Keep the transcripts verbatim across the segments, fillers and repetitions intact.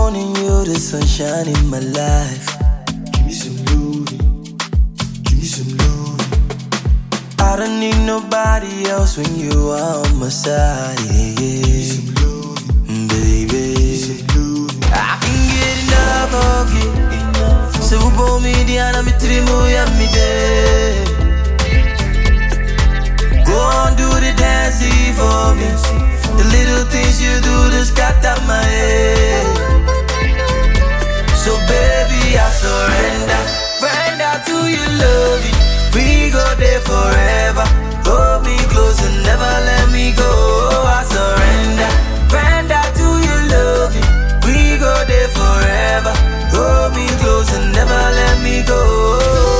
morning, you're the sunshine in my life. Give me some loving, give me some loving. I don't need nobody else when you are on my side. Yeah, yeah. Give me some loving, baby. Give me some loving. I can get enough of you. So for me, Diana, me trimu ya me day. Go on, do the dancing for me. The little things you do just got out my head. So baby, I surrender, surrender to your loving. We go there forever. Hold me close and never let me go. I surrender, surrender to your loving. We go there forever. Hold me close and never let me go.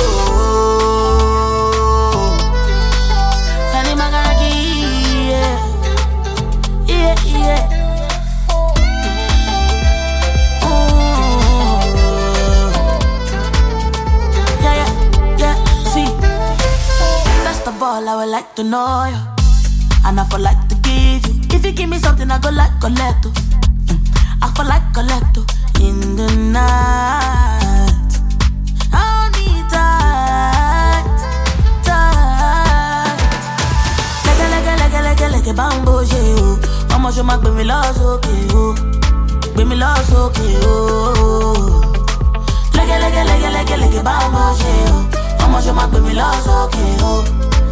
I would like to know you, and I would like to give you. If you give me something, I go like collect. Mm. I feel like collect in the night. Hold me tight, tight. Like a, like a, like a, like a, like a bamboo, yeah. I'ma show my baby lost, okay, oh. Baby lost, okay, oh. Like a, like a, like a, like a, like a bamboo, yeah. I'ma show my baby lost, okay, oh.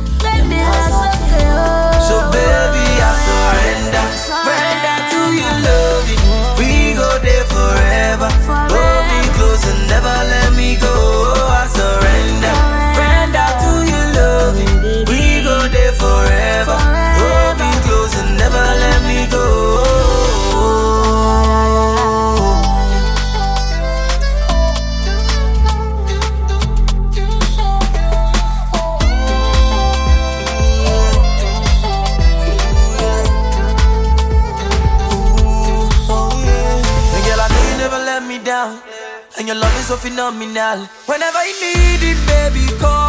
So baby, I surrender, surrender to your loving. We go there forever. Hold me close and never let me go. I surrender, surrender to your loving. We go there forever. Hold me close and never let me go. And your love is so phenomenal. Whenever you need it, baby, call.